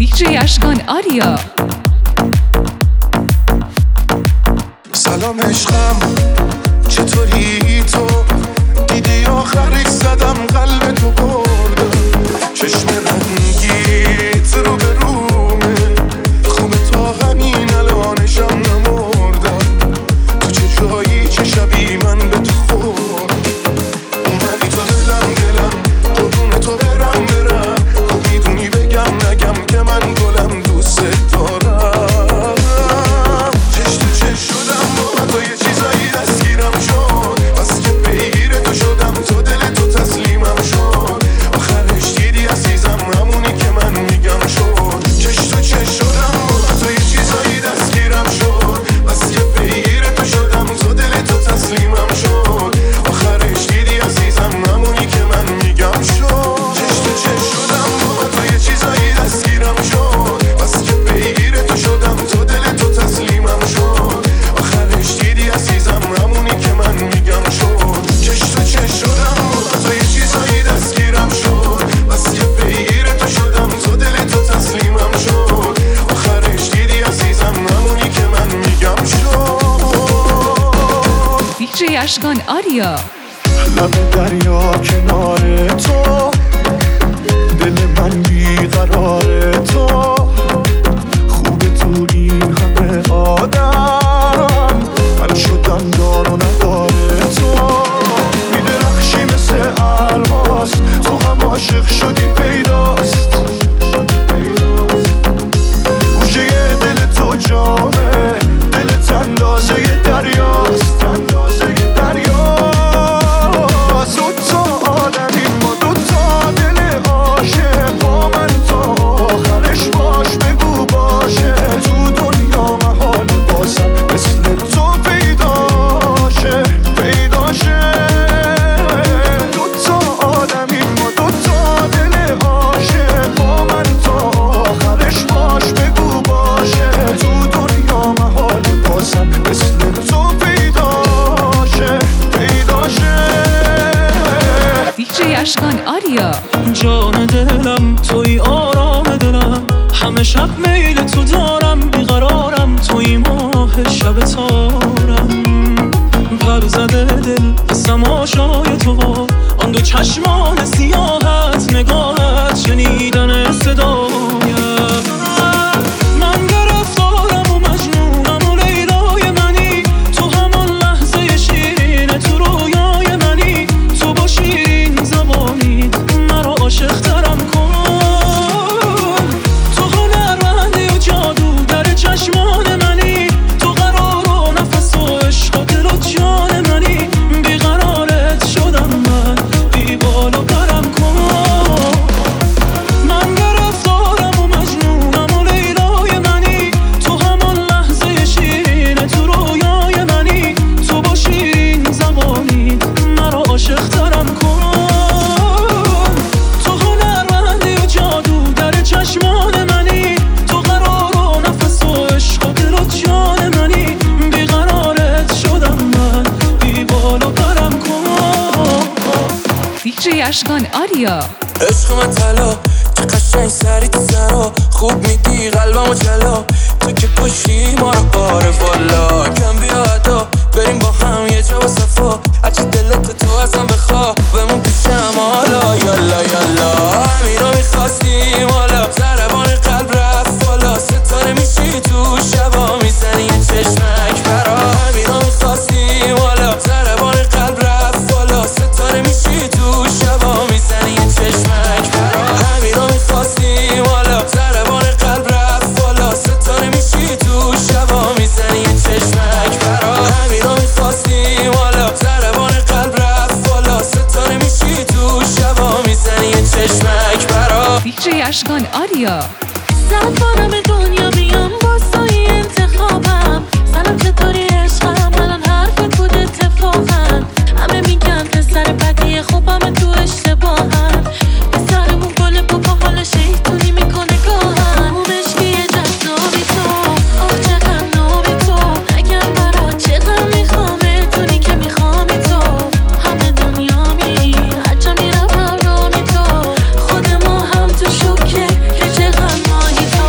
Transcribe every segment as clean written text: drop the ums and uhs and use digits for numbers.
دیجی اشکان آریا. سلام عشقم، چطوری تو؟ دیدی آخرش زدم قلب تو بردم، چشم رنگیت رو به رومه، خوبه تا همین الانشم نمردم. تو چه جایی چه شبی من به تو خوردم، اومدی تو دلم قربون تو برم خب میدونی بگم نگم که من گلم دوست دارم. چش تو چش شدم با تو یه چیزایی دستگیرم شد، بس که پیگیر تو شدم تو دل تو تسلیمم شد. آخرش دیدی عزیزم همونی که من میگم شد. چش تو چش شدم با تو یه چیزایی دستگیرم شد، بس که پیگیر تو شدم تو دل تو تسلیمم شد. آخرش دیدی عزیزم همونی که من میگم شد. چش تو چش شدم با تو یه چیزایی دستگیرم شد، بس که پیگیر تو شدم تو دل تو تسلیمم شد. آخرش دیدی عزیزم همونی که من میگم شد. چش تو چش شدم با تو یه چیزایی دستگیرم شد، بس که پیگیر تو شدم تو دل تو تسلیمم شد. آخرش دیدی عزیزم همونی که من میگم شد. دیجی اشکان آریا. لب دریا کنار تو، دل من بیقرار تو، خوبه تو این همه آدم، من شدم دار و ندار تو. میدرخشی مثل الماس، تو هم عاشق شدی پیداست، گوشه دل تو جامه، دلت اندازه دریاست. اشکان آریا. جان دلم توی آرام دلم، همه شب میل تو دارم، بیقرارم توی ماه شب تارم. پر زده دل حسم آشای تو، آن دو چشمان سیاهت، نگاهت، شنیدن صدایم. من گرفتارم و مجنونم و لیلای منی، تو همان لحظه شیرین تو رویای منی، تو با شیرین زبانیت مرا عاشق ترم کن. تو هنرمندی و جادو در چشمان منی، تو قرار و نفس و عشق و دل و جان منی، بیقرارت شدم من، بی بال و پرم کن. من گرفتارم و مجنونم و لیلای منی، تو همان لحظه شیرین تو رویای منی، تو با شیرین زبانیت مرا عاشق ترم کن. تو هنرمندی و جادو در چشمان منی، تو قرار و نفس و عشق و دل و جان منی، بیقرارت شدم من، بی بال و پرم کن. دیجی اشکان آریا. عشق من طلا، چه قشنگ سری تو سرا، خوب میدی قلبم و جلا، تو که پشتی ما رو باره والا. کم بیا ادا بریم با هم یه جا و صفا، هرچی دلت تو ازم بخوا، بمون پیشم حالا. یالا یالا همینا میخواستیم حالا، ضربان قلب رفت بالا، ستاره میشی تو شبا، میزنی یه چشمک برا. همینا میخواستیم حالا، ضربان قلب رفت بالا، ستاره میشی تو شبا، میزنی یه چشمک برا. همینا میخواستیم حالا، ضربان قلب رفت بالا، ستاره میشی تو شبا، میزنی یه چشمک برا. همینا میخواستیم حالا، ضربان قلب رفت بالا، ستاره میشی تو شبا، میزنی یه چشمک برا. دیجی اشکان آریا. زد بارم دنیا بیام با سایه انتخابم، سلام چطوری عشقم، الان حرفت بود اتفاقا. همه میگن پسر بدی خوبم تو اشتباهم، پسرمون گل بابا حال شیطونی میکنه گاهم. اون عشقی جذابی تو، آه چقدر نابی تو، نگم برات چقدر میخوامه، دونی که میخوامی تو. همه دنیا می هرچه میرم رامی تو، خود ما هم تو شوکه که چقدر ماهی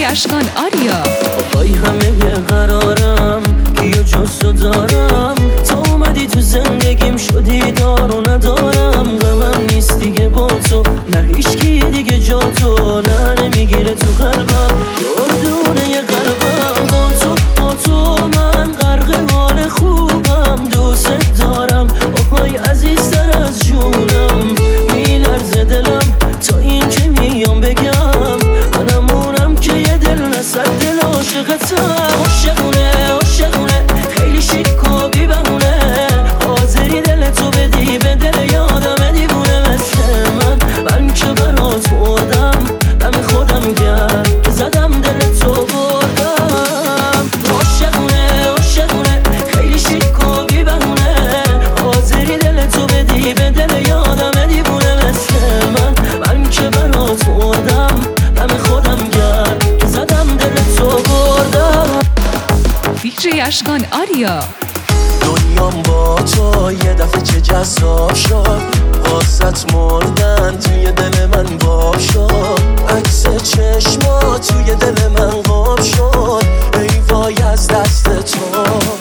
اشکان آریا. پای همه قرارم کیو جستو دارم، تا اومدی تو زندگیم شدی دار و ندارم. غمم نیست دیگه با تو، نه هیچکی دیگه جا تو، نه نمیگیره تو قلبم یادونه یه قلبم. با تو من غرق حال خوبم، دوست دارم آهای عزیزتر از جونم. میلرزه دلم تا این که میام بگم، منمونم که یه دل نصد دل عاشقتم. عاشقونه خیلی شیک و بی بهونه، حاضری دل تو بدی به دل یادم دیوونه مثل من که برات بردم دم خودم گرم که زدم دل تو بردم. عاشقونه خیلی شیک و بی بهونه، حاضری دل تو بدی به دل یادم دیوونه مثل من که برات بردم دم خودم گرم که زدم دل تو بردم. دیجی اشکان آریا. دنیام با تو یه دفعه چه جذاب شد، واسط مردن توی دل من باب شد. عکس چشمات توی دل من قاب شد، ای وای از دست تو.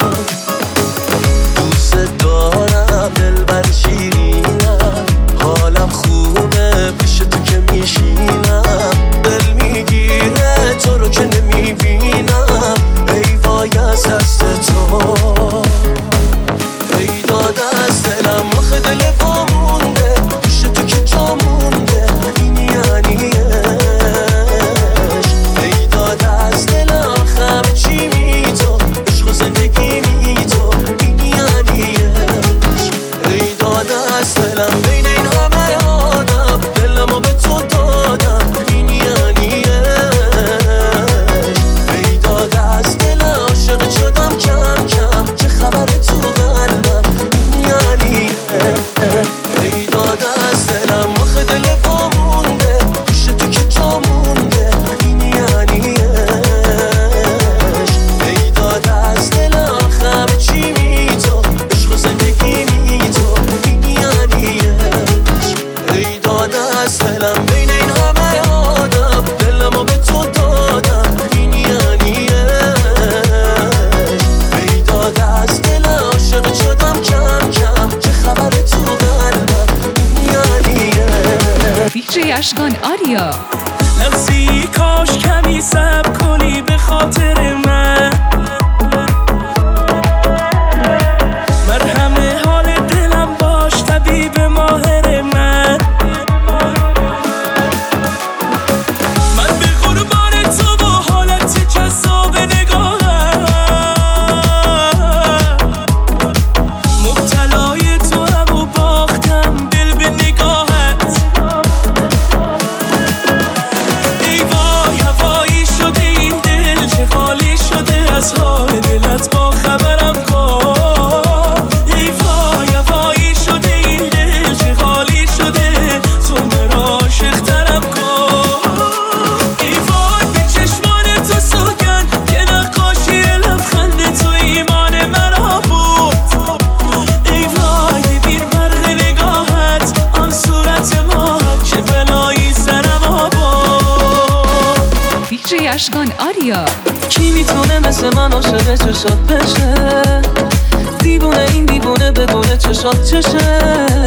دوست دارم دلبر شیرینم، حالم خوبه پیش تو که میشینم. دل میگیره تو رو که نمیبینم، ای وای از دست تو. ای داد از دلم آخه دل وامونده، پیش تو که جا مونده این یعنی عشق. ای داد از دلم آخه همه چی می تو، عشق و زندگی می تو این یعنی عشق. ای داد از دلم بین این همه آدم، دلمو به تو دادم این یعنی عشق. ای داد از دلم عاشق شدم کم کم، چه خبر تو قلبم این یعنی عشق. ای داد از دلم آخه دل وامونده، پیش تو که جا مونده این یعنی عشق. ای داد از دلم آخه همه چی می تو، عشق و زندگی می تو این یعنی عشق. ای داد از دلم بین این همه آدم، دلمو به تو دادم این یعنی عشق. ای داد از دلم عاشق شدم کم کم، چه خبر تو قلبم این یعنی عشق. دیجی اشکان آریا. لحظی کاش کمی صبر کنی به خاطر من، مرهم حال دلم باش طبیب ماهر من. من به قربان تو با حالت جذاب نگاهم، مبتلای تو هم و باختم دل به نگاهت. ای وای هوایی شده این دل، چه خالی شده از حال دلت با خبرم کن. ای وای هوایی شده این دل، چه خالی شده تو مرا عاشق‌ترم کن. ای وای به چشمان تو سوگن که نقاشی لبخند تو ایمان مرا بود. ای وای ببین برق نگاهت آن صورت ما، چه بلایی سرم آورد. دیجی اشکان آریا. کی میتونه مثل من عاشق چشات بشه، دیوونه این دیوونه بدون چشات چشه.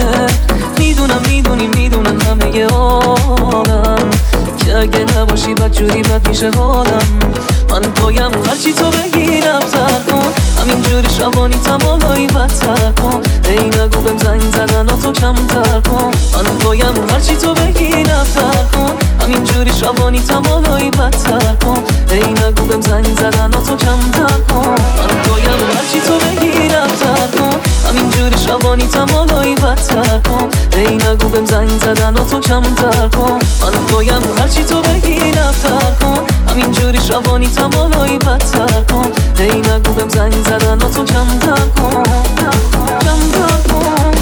میدونم همه عالم که اگه نباشی بدجوری بد میشه حالم. من پایم هرچی تو بگی نبزر کن، همینجوری شبانی تمالایی بدتر کن. ای نگو بهم زنگ زدن تو کمتر کن. من پایم هرچی تو بگی نبزر کن، همینجوری شبانی تمالایی بدتر کن. ای نگو بهم زنگ زدن تو کمتر کن. من پایم هرچی تو بگی نبزر کن، همینجوری شبانی تمالایی بدتر کن. ای نگو بهم زنگ زدن تو کمتر کن. من پایم هرچی تو بگی نبزر کن، همینجوری شبانی تمالایی بدتر کن. ای نگو بهم زنگ زدن تو کمتر کن.